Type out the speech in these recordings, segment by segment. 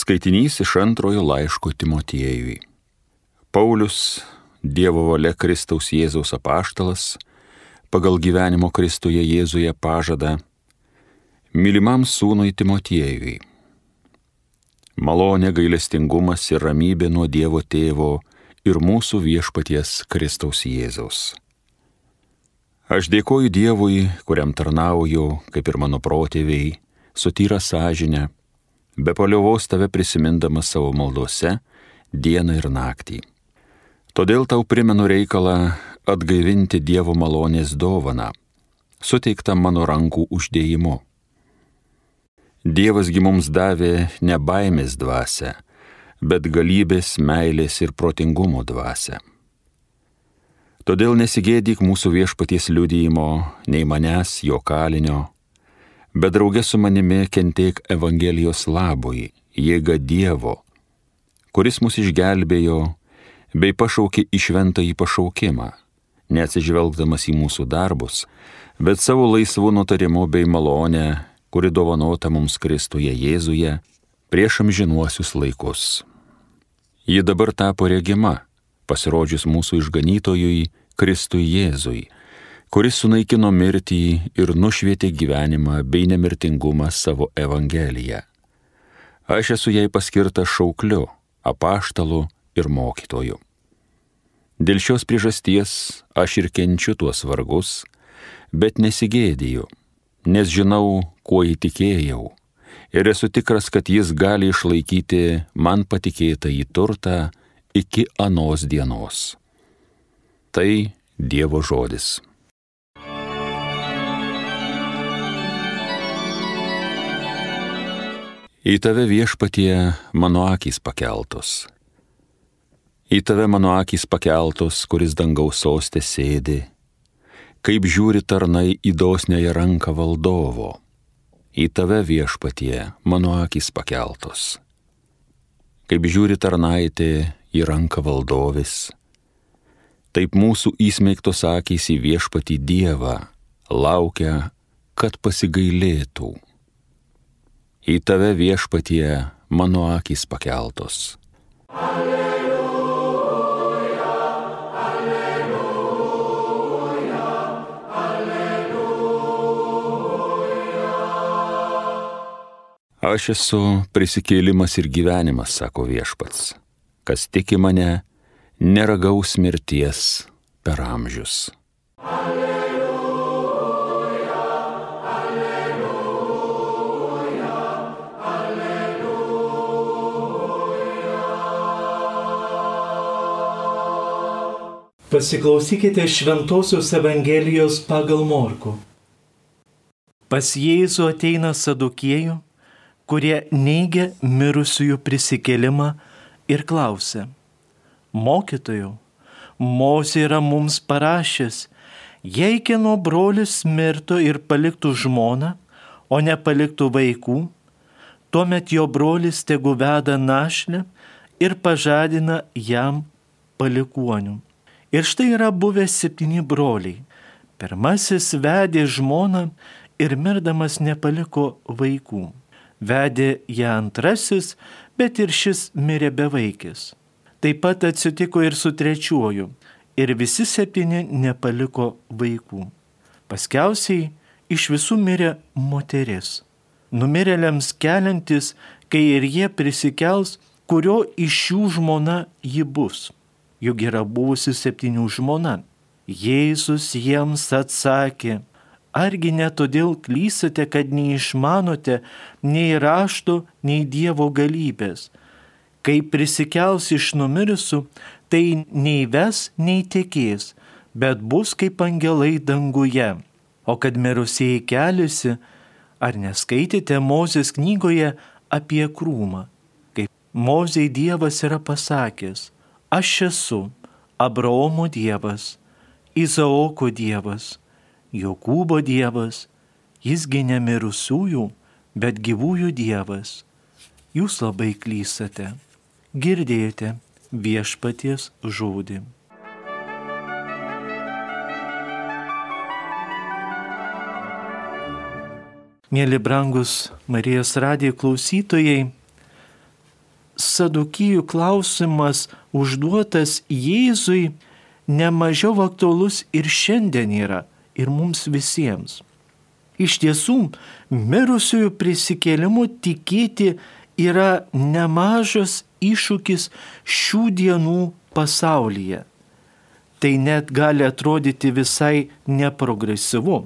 Skaitinys iš antrojo laiško Timotiejui. Paulius, Dievo valia Kristaus Jėzaus apaštalas, pagal gyvenimo Kristuje Jėzuje pažadą, mylimam sūnui Timotiejui. Malonė, gailestingumas ir ramybė nuo Dievo Tėvo ir mūsų viešpaties Kristaus Jėzaus. Aš dėkoju Dievui, kuriam tarnauju, kaip ir mano protėviai, su tyra sąžine, be paliovos tave prisimindamas savo maldose dieną ir naktį. Todėl tau primenu reikalą atgaivinti Dievo malonės dovaną, suteiktą mano rankų uždėjimu. Dievasgi mums davė ne baimės dvasią, bet galybės, meilės ir protingumo dvasią. Todėl nesigėdyk mūsų viešpaties liudijimo, nei manęs, jo kalinio, bet drauge su manimi kentėk Evangelijos labui, jėga Dievo, kuris mus išgelbėjo bei pašaukė į šventąjį pašaukimą, neatsižvelgdamas į mūsų darbus, bet savo laisvų nutarimu bei malonę, kuri dovanota mums Kristuje Jėzuje prieš amžinuosius laikus. Ji dabar tapo regima, pasirodžius mūsų išganytojui Kristui Jėzui, kuris sunaikino mirtį ir nušvietė gyvenimą bei nemirtingumą savo Evangeliją. Aš esu jai paskirtas šaukliu, apaštalu ir mokytoju. Dėl šios priežasties aš ir kenčiu tuos vargus, bet nesigėdiju, nes žinau, kuo įtikėjau, ir esu tikras, kad jis gali išlaikyti man patikėtą į turtą iki anos dienos. Tai Dievo žodis. Į tave viešpatie mano akys pakeltos. Į tave mano akys pakeltos, kuris dangaus soste sėdi, kaip žiūri tarnai į dosniąją ranką valdovo. Į tave viešpatie mano akys pakeltos. Kaip žiūri tarnaitė į ranką valdovis, taip mūsų įsmeigtos akys į viešpatį Dievą laukia, kad pasigailėtų. Į tave viešpatie mano akys pakeltos. Alleluja, alleluja, alleluja. Aš esu prisikėlimas ir gyvenimas, sako viešpats. Kas tiki mane, neragaus mirties per amžius. Pasiklausykite Šventosios Evangelijos pagal Morkų. Pas Jėzų ateina sadukiejų, kurie neigia mirusiųjų prisikėlimą ir klausia: Mokytojau, Mozė yra mums parašęs, jei kieno brolis mirtų ir paliktų žmoną, o nepaliktų vaikų, tuomet jo brolis tegu veda našlę ir pažadina jam palikuonių. Ir štai yra buvę 7 broliai. Pirmasis vedė žmoną ir mirdamas nepaliko vaikų. Vedė ją antrasis, bet ir šis mirė bevaikis. Taip pat atsitiko ir su trečiuoju, ir visi 7 nepaliko vaikų. Paskiausiai iš visų mirė moteris. Numirėliams keliantis, kai ir jie prisikels, kurio iš jų žmona ji bus. Juk yra buvusi 7 žmona. Jėzus jiems atsakė: argi ne todėl klystate, kad neišmanote nei rašto, nei Dievo galybės? Kai prisikels iš numirusių, tai nei ves, nei tekės, bet bus kaip angelai danguje. O kad mirusieji keliasi, ar neskaitėte Mozės knygoje apie krūmą? Kaip Mozei Dievas yra pasakęs: aš esu Abraomo Dievas, Izaoko Dievas, Jokūbo Dievas, jisgi ne mirusiųjų, bet gyvųjų Dievas. Jūs labai klystate. Girdėjote viešpaties žodį. Mėly brangus Marijos radijo klausytojai, sadukijų klausimas užduotas Jėzui nemažiau aktualus ir šiandien yra, ir mums visiems. Iš tiesų, mirusiųjų prisikėlimu tikėti yra nemažas iššūkis šių dienų pasaulyje. Tai net gali atrodyti visai neprogresyvu,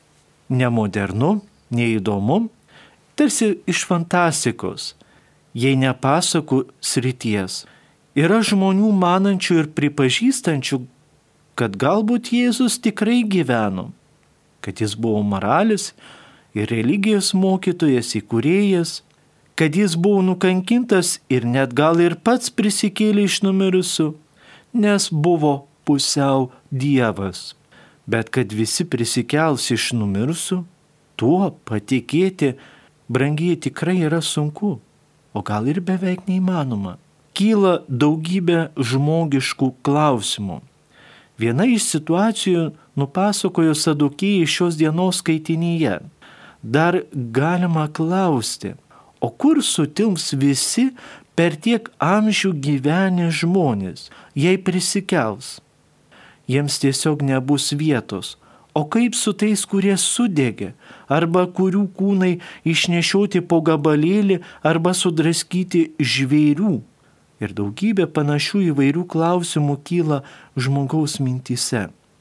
nemodernu, neįdomu, tarsi iš fantastikos, jei ne pasakų srities. Yra žmonių manančių ir pripažįstančių, kad galbūt Jėzus tikrai gyveno, kad jis buvo moralis ir religijos mokytojas, įkūrėjas, kad jis buvo nukankintas ir net gal ir pats prisikėlė iš numirusių, nes buvo pusiau Dievas. Bet kad visi prisikels iš numirusių, tuo patikėti, brangiai, tikrai yra sunku, o gal ir beveik neįmanoma. Kyla daugybė žmogiškų klausimų. Viena iš situacijų nupasakojo Sadukėjai šios dienos skaitinyje. Dar galima klausti, o kur sutilps visi per tiek amžių gyvenę žmonės, jei prisikels? Jiems tiesiog nebus vietos. O kaip su tais, kurie sudegė, arba kurių kūnai išnešioti po gabalėlį, arba sudraskyti žvėrių? Ir daugybė panašių įvairių klausimų kyla žmogaus mintyse.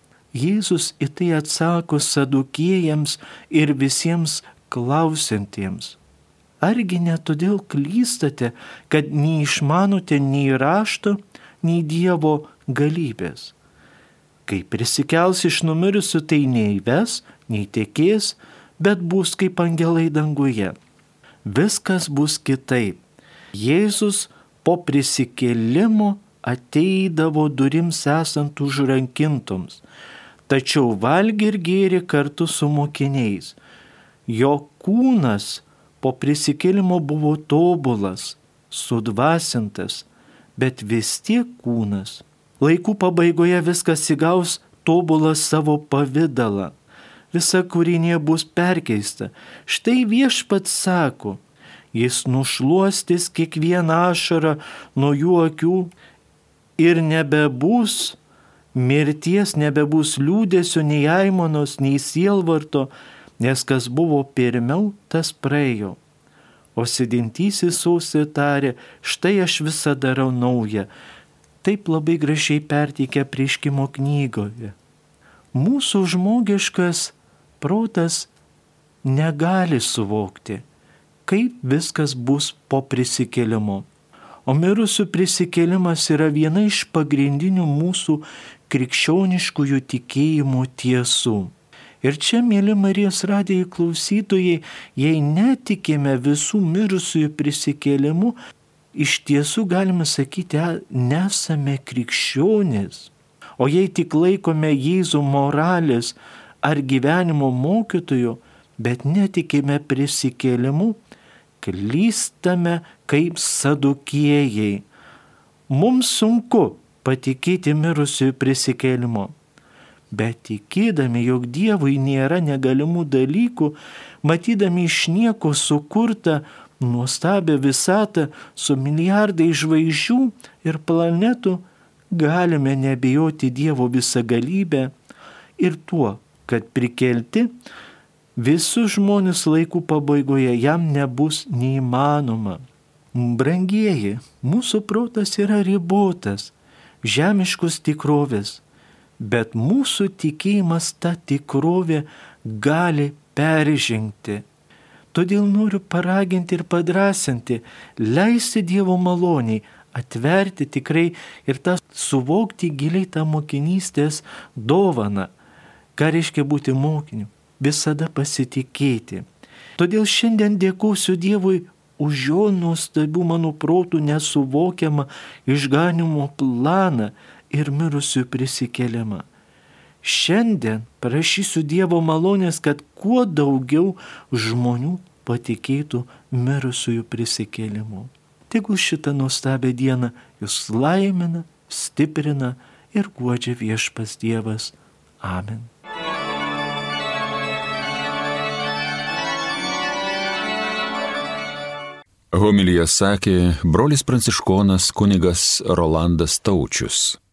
Jėzus į tai atsako Sadukėjams ir visiems klausantiems. Argi ne todėl klystate, kad neišmanote nei rašto, nei Dievo galybės? Kai prisikels iš numirusių, tai neįves, nei tekės, bet bus kaip angelai danguje. Viskas bus kitaip. Jėzus po prisikėlimo ateidavo durims esant užrankintoms, tačiau valgė ir gėrė kartu su mokiniais. Jo kūnas po prisikėlimo buvo tobulas, sudvasintas, bet vis tiek kūnas. Laikų pabaigoje viskas įgaus tobulą savo pavidalą. Visa kūrinė bus perkeista. Štai Viešpats sako, jis nušluostys kiekvieną ašarą nuo jų akių ir nebebus mirties, nebebus liūdesio, nei aimanos, nei sielvarto, nes kas buvo pirmiau, tas praėjo. O sėdintysis sausai tarė, štai aš visą darau naują. Taip labai gražiai perteikia Apreiškimo knygoje. Mūsų žmogiškas protas negali suvokti, kaip viskas bus po prisikėlimo. O mirusių prisikėlimas yra viena iš pagrindinių mūsų krikščioniškųjų tikėjimo tiesų. Ir čia, mėly Marijos radijo klausytojai, jei netikime visų mirusiųjų prisikėlimu, iš tiesų galime sakyti, nesame krikščionys. O jei tik laikome Jėzų moralės ar gyvenimo mokytoju, bet netikime prisikėlimu, klystame kaip Sadukėjai. Mums sunku patikėti mirusiųjų prisikėlimo, bet tikėdami, jog Dievui nėra negalimų dalykų, matydami iš nieko sukurtą nuostabią visatą su milijardai žvaigždžių ir planetų, galime nebijoti Dievo visagalybę ir tuo, kad prikelti visus žmonės laikų pabaigoje jam nebus neįmanoma. Brangieji, mūsų protas yra ribotas, žemiškos tikrovės, bet mūsų tikėjimas tą tikrovę gali peržengti. Todėl noriu paraginti ir padrasinti, leisti Dievo maloniai, atverti tikrai ir tą suvokti giliai tą mokinystės dovaną. Ką reiškia būti mokiniu? Visada pasitikėti. Todėl šiandien dėkosiu Dievui už jo nuostabių mano protų nesuvokiamą išganimo planą ir mirusių prisikėlimą. Šiandien prašysiu Dievo malonės, kad kuo daugiau žmonių patikėtų mirusiųjų prisikėlimu. Tegul šitą nuostabią dieną jūs laimina, stiprina ir guodžia Viešpats Dievas. Amen. Homiliją sakė brolis pranciškonas kunigas Rolandas Taučius.